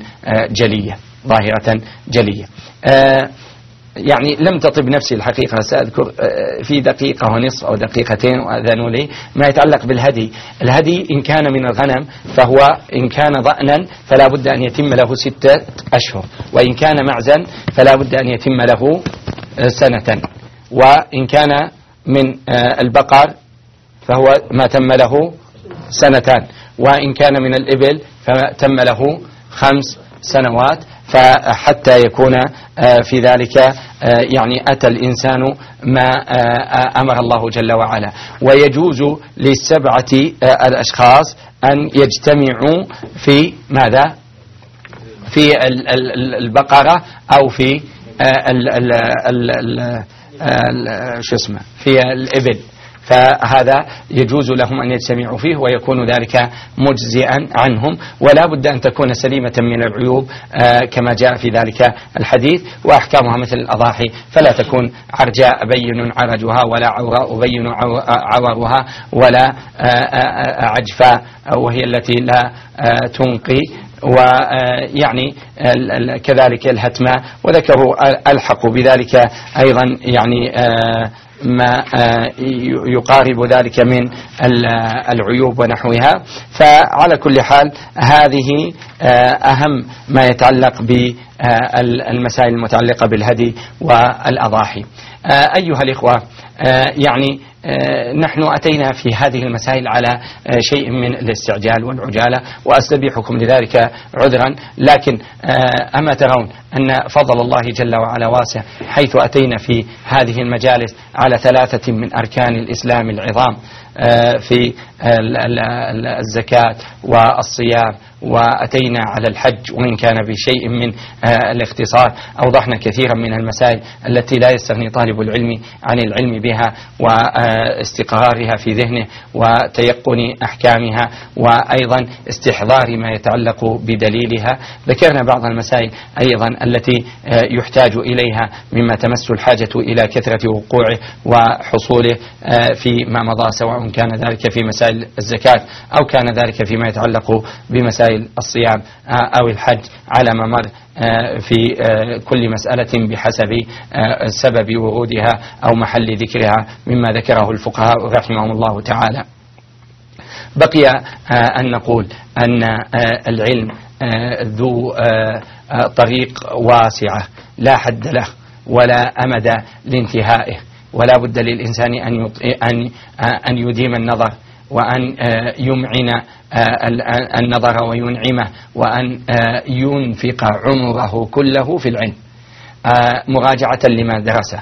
جلية. يعني لم تطب نفسي الحقيقة، سأذكر في دقيقة ونصف أو دقيقتين وأذنوا لي ما يتعلق بالهدي. الهدي إن كان من الغنم فهو إن كان ضأنا فلا بد أن يتم له 6 أشهر، وإن كان معزا فلا بد أن يتم له 1 سنة، وإن كان من البقر فهو ما تم له 2 سنين، وإن كان من الإبل فتم له 5 سنوات، فحتى يكون في ذلك يعني أتى الإنسان ما أمر الله جل وعلا. ويجوز ل7 الأشخاص أن يجتمعوا في ماذا؟ في البقرة أو في في الإبل، فهذا يجوز لهم أن يجتمعوا فيه ويكون ذلك مجزئا عنهم، ولا بد أن تكون سليمة من العيوب كما جاء في ذلك الحديث. وأحكامها مثل الأضاحي، فلا تكون عرجاء بين عرجها ولا عوراء بين عورها ولا عجفاء وهي التي لا تنقي، ويعني كذلك الهتماء، وذكروا ألحقوا بذلك أيضا يعني ما يقارب ذلك من العيوب ونحوها. فعلى كل حال هذه أهم ما يتعلق بالمسائل المتعلقة بالهدي والأضاحي. أيها الإخوة، يعني نحن أتينا في هذه المسائل على شيء من الاستعجال والعجالة، وأستبيحكم لذلك عذرا، لكن أما ترون أن فضل الله جل وعلا واسع، حيث أتينا في هذه المجالس على 3 من أركان الإسلام العظام في الزكاة والصيام، وأتينا على الحج وإن كان بشيء من الاختصار. أوضحنا كثيرا من المسائل التي لا يستغني طالب العلم عن العلم بها واستقرارها في ذهنه وتيقن أحكامها، وأيضا استحضار ما يتعلق بدليلها. ذكرنا بعض المسائل أيضا التي يحتاج إليها مما تمس الحاجة إلى كثرة وقوعه وحصوله فيما مضى، سواء كان ذلك في مسائل الزكاة أو كان ذلك فيما يتعلق بمسائل الصيام أو الحج، على ممر في كل مسألة بحسب سبب ورودها أو محل ذكرها مما ذكره الفقهاء رحمهم الله تعالى. بقي أن نقول أن العلم ذو طريق واسعة لا حد له ولا أمد لانتهائه، ولا بد للإنسان أن يديم النظر وأن يمعن النظر وينعمه، وأن ينفق عمره كله في العلم، مراجعة لما درسه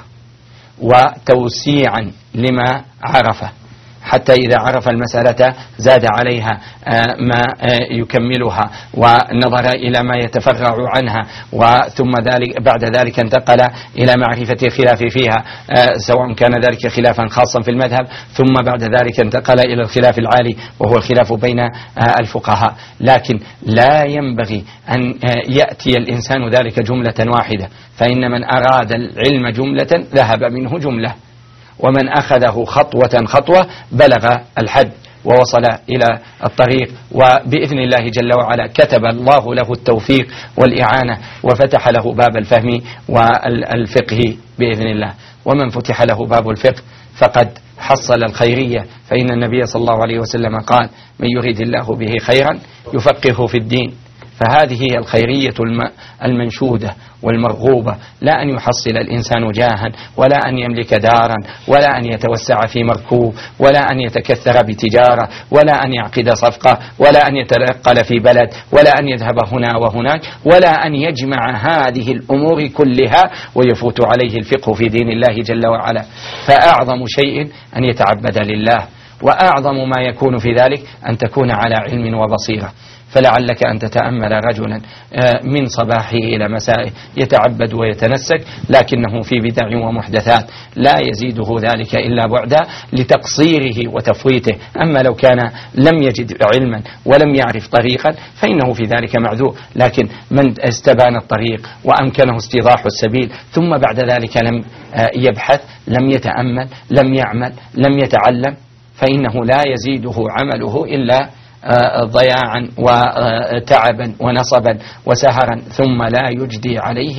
وتوسيعا لما عرفه، حتى إذا عرف المسألة زاد عليها ما يكملها ونظر إلى ما يتفرع عنها، وثم بعد ذلك انتقل إلى معرفة الخلاف فيها، سواء كان ذلك خلافا خاصا في المذهب، ثم بعد ذلك انتقل إلى الخلاف العالي وهو الخلاف بين الفقهاء. لكن لا ينبغي أن يأتي الإنسان ذلك جملة واحدة، فإن من أراد العلم جملة ذهب منه جملة، ومن أخذه خطوة خطوة بلغ الحد ووصل إلى الطريق، وبإذن الله جل وعلا كتب الله له التوفيق والإعانة وفتح له باب الفهم والفقه بإذن الله. ومن فتح له باب الفقه فقد حصل الخيرية، فإن النبي صلى الله عليه وسلم قال: من يريد الله به خيرا يفقهه في الدين. فهذه هي الخيرية المنشودة والمرغوبة، لا أن يحصل الإنسان جاها، ولا أن يملك دارا، ولا أن يتوسع في مركوب، ولا أن يتكثر بتجارة، ولا أن يعقد صفقة، ولا أن يتنقل في بلد، ولا أن يذهب هنا وهناك، ولا أن يجمع هذه الأمور كلها ويفوت عليه الفقه في دين الله جل وعلا. فأعظم شيء أن يتعبد لله، وأعظم ما يكون في ذلك أن تكون على علم وبصيرة. فلعلك أن تتأمل رجلا من صباحه إلى مسائه يتعبد ويتنسك، لكنه في بدع ومحدثات لا يزيده ذلك إلا بعدا لتقصيره وتفويته. أما لو كان لم يجد علما ولم يعرف طريقا فإنه في ذلك معذور، لكن من استبان الطريق وأمكنه استيضاح السبيل ثم بعد ذلك لم يبحث، لم يتأمل، لم يعمل، لم يتعلم، فإنه لا يزيده عمله إلا ضياعا وتعبا ونصبا وسهرا، ثم لا يجدي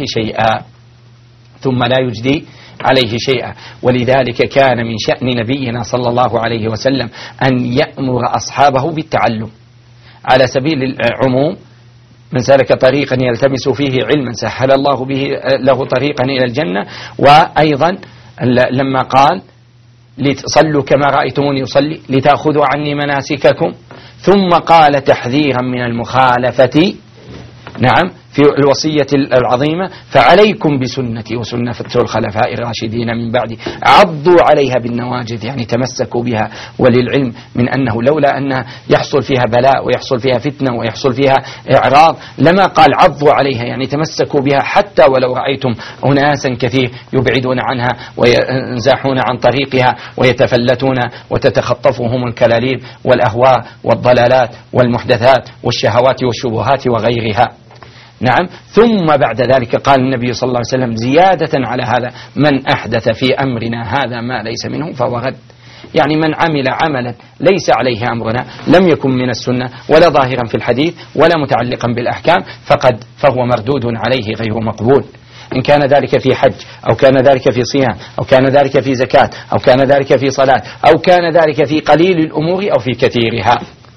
عليه شيئا. ولذلك كان من شأن نبينا صلى الله عليه وسلم أن يأمر أصحابه بالتعلم على سبيل العموم. من سلك طريقا يلتمس فيه علما سهل الله به له طريقا إلى الجنة. وأيضا لما قال: لتصلوا كما رأيتموني أصلي لتأخذوا عني مناسككم، ثم قال تحذيرا من المخالفة، نعم، في الوصية العظيمة: فعليكم بسنتي وسنة الخلفاء الراشدين من بعدي عضوا عليها بالنواجذ، يعني تمسكوا بها. وللعلم من أنه لولا أن يحصل فيها بلاء ويحصل فيها فتنة ويحصل فيها إعراض لما قال عضوا عليها، يعني تمسكوا بها، حتى ولو رأيتم أناسا كثير يبعدون عنها وينزاحون عن طريقها ويتفلتون وتتخطفهم الكلاليب والأهواء والضلالات والمحدثات والشهوات والشبهات وغيرها. نعم. ثم بعد ذلك قال النبي صلى الله عليه وسلم زيادة على هذا: من أحدث في أمرنا هذا ما ليس منه فهو رد. يعني من عمل عملا ليس عليه أمرنا، لم يكن من السنة ولا ظاهرا في الحديث ولا متعلقا بالأحكام، فهو مردود عليه غير مقبول. إن كان ذلك في حج، أو كان ذلك في صيام، أو كان ذلك في زكاة، أو كان ذلك في صلاة، أو كان ذلك في قليل الأمور أو في كثيرها.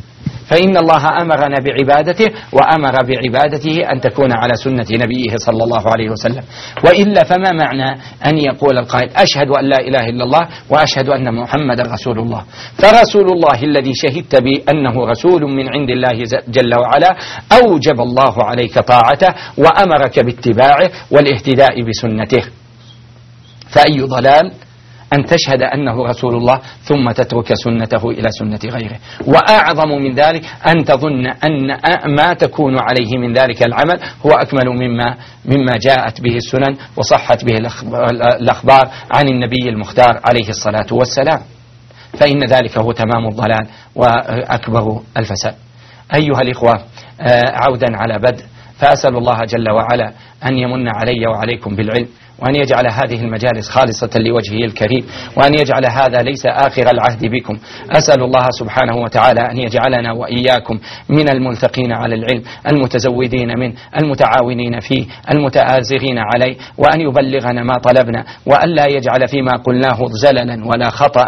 فإن الله أمرنا بعبادته وأمر بعبادته أن تكون على سنة نبيه صلى الله عليه وسلم. وإلا فما معنى أن يقول القائل أشهد أن لا إله إلا الله وأشهد أن محمد رسول الله؟ فرسول الله الذي شهدت بأنه رسول من عند الله جل وعلا أوجب الله عليك طاعته وأمرك باتباعه والاهتداء بسنته. فأي ضلال أن تشهد أنه رسول الله ثم تترك سنته إلى سنة غيره. وأعظم من ذلك أن تظن أن ما تكون عليه من ذلك العمل هو أكمل مما جاءت به السنن وصحت به الأخبار عن النبي المختار عليه الصلاة والسلام، فإن ذلك هو تمام الضلال وأكبر الفساد. أيها الإخوة، عودا على بدء، فأسأل الله جل وعلا أن يمن علي وعليكم بالعلم، وأن يجعل هذه المجالس خالصة لوجهه الكريم، وأن يجعل هذا ليس آخر العهد بكم. أسأل الله سبحانه وتعالى أن يجعلنا وإياكم من الملتقين على العلم، المتزودين منه، المتعاونين فيه، المتآزرين عليه، وأن يبلغنا ما طلبنا، وأن لا يجعل فيما قلناه زللا ولا خطأ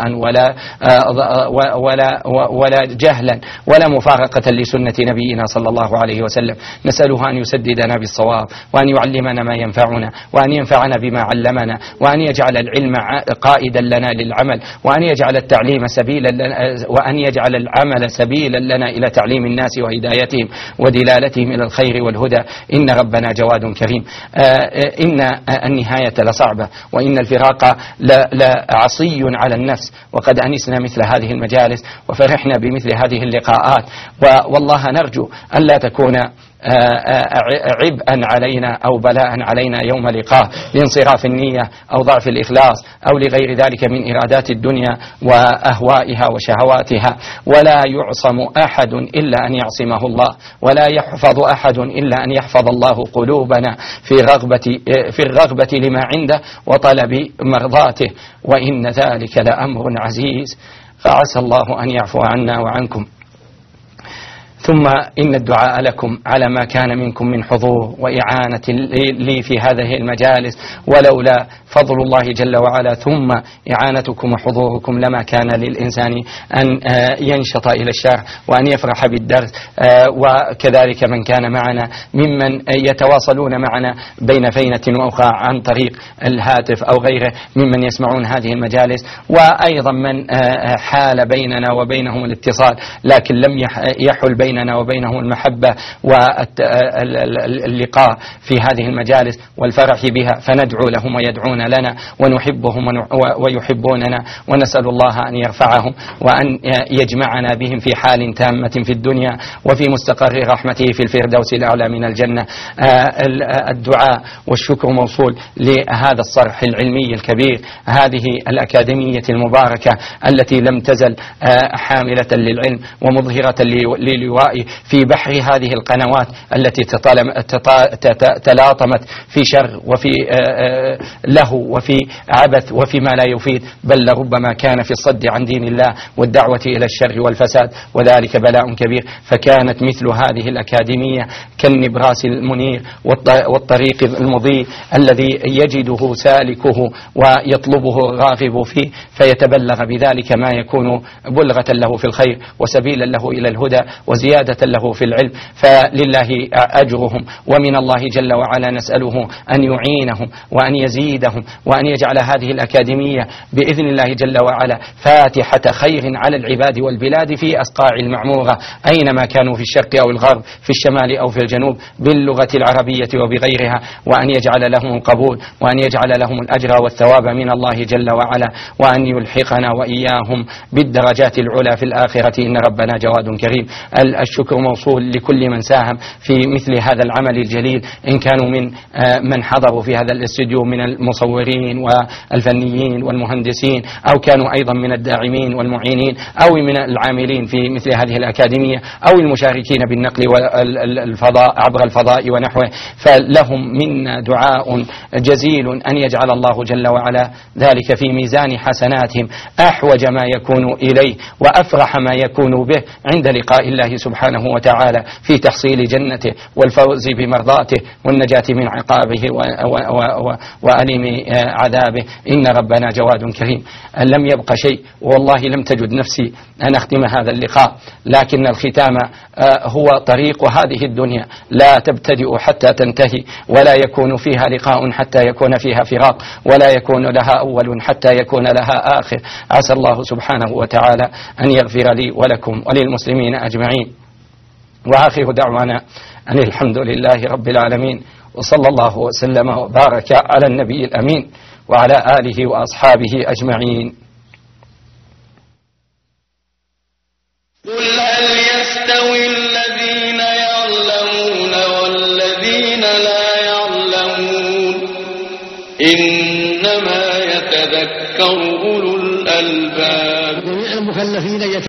ولا جهلا ولا مفارقة لسنة نبينا صلى الله عليه وسلم. نسأله أن يسددنا بالصواب، وأن يعلمنا ما ينفعنا، وأن ينفعنا بما علمنا، وأن يجعل العلم قائدا لنا للعمل، وأن يجعل التعليم سبيلا لنا، وأن يجعل العمل سبيلا لنا إلى تعليم الناس وهدايتهم ودلالتهم إلى الخير والهدى. إن ربنا جواد كريم. إن النهاية لصعبة، وإن الفراق لعصي على النفس، وقد أنسنا مثل هذه المجالس وفرحنا بمثل هذه اللقاءات، والله نرجو ألا تكون عبئا علينا أو بلاء علينا يوم لقاه لانصراف النية أو ضعف الإخلاص أو لغير ذلك من إرادات الدنيا وأهوائها وشهواتها. ولا يعصم أحد إلا أن يعصمه الله، ولا يحفظ أحد إلا أن يحفظ الله قلوبنا في الرغبة لما عنده وطلب مرضاته، وإن ذلك لأمر عزيز، فعسى الله أن يعفو عنا وعنكم. ثم إن الدعاء لكم على ما كان منكم من حضور وإعانة لي في هذه المجالس، ولولا فضل الله جل وعلا ثم إعانتكم وحضوركم لما كان للإنسان أن ينشط إلى الشرع وأن يفرح بالدرس. وكذلك من كان معنا ممن يتواصلون معنا بين فينة وأخرى عن طريق الهاتف أو غيره ممن يسمعون هذه المجالس، وأيضا من حال بيننا وبينهم الاتصال لكن لم يحل بيننا وبينهم المحبة واللقاء في هذه المجالس والفرح بها، فندعو لهم ويدعون لنا ونحبهم ويحبوننا، ونسأل الله أن يرفعهم وأن يجمعنا بهم في حال تامة في الدنيا وفي مستقر رحمته في الفردوس الأعلى من الجنة. الدعاء والشكر موصول لهذا الصرح العلمي الكبير، هذه الأكاديمية المباركة التي لم تزل حاملة للعلم ومظهرة للواء في بحر هذه القنوات التي تلاطمت في شر وفي لهو وفي عبث وفي ما لا يفيد، بل لربما كان في الصد عن دين الله والدعوة إلى الشر والفساد، وذلك بلاء كبير. فكانت مثل هذه الأكاديمية كالنبراس المنير والطريق المضيء الذي يجده سالكه ويطلبه الراغب فيه، فيتبلغ بذلك ما يكون بلغة له في الخير وسبيلا له إلى الهدى وزيادة له في العلم، فلله أجرهم. ومن الله جل وعلا نسأله أن يعينهم وأن يزيدهم وأن يجعل هذه الأكاديمية بإذن الله جل وعلا فاتحة خير على العباد والبلاد في أصقاع المعمورة أينما كانوا، في الشرق أو الغرب، في الشمال أو في الجنوب، باللغة العربية وبغيرها، وأن يجعل لهم القبول وأن يجعل لهم الأجر والثواب من الله جل وعلا، وأن يلحقنا وإياهم بالدرجات العلى في الآخرة، إن ربنا جواد كريم. الشكر موصول لكل من ساهم في مثل هذا العمل الجليل، إن كانوا من حضروا في هذا الاستوديو من المصورين والفنيين والمهندسين، أو كانوا أيضا من الداعمين والمعينين، أو من العاملين في مثل هذه الأكاديمية، أو المشاركين بالنقل والفضاء عبر الفضاء ونحوه، فلهم منا دعاء جزيل أن يجعل الله جل وعلا ذلك في ميزان حسناتهم أحوج ما يكون إليه وأفرح ما يكون به عند لقاء الله سبحانه وتعالى في تحصيل جنته والفوز بمرضاته والنجاة من عقابه وألم عذابه. إن ربنا جواد كريم. أن لم يبق شيء، والله لم تجد نفسي أن أختم هذا اللقاء، لكن الختام هو طريق هذه الدنيا، لا تبتدئ حتى تنتهي، ولا يكون فيها لقاء حتى يكون فيها فراق، ولا يكون لها أول حتى يكون لها آخر. عسى الله سبحانه وتعالى أن يغفر لي ولكم وللمسلمين أجمعين، وآخر دعوانا أن الحمد لله رب العالمين، وصلى الله وسلم وبارك على النبي الأمين وعلى آله وأصحابه أجمعين. قل هل يستوي الذين يعلمون والذين لا يعلمون إنما يتذكر أولو الألباب. المكلفين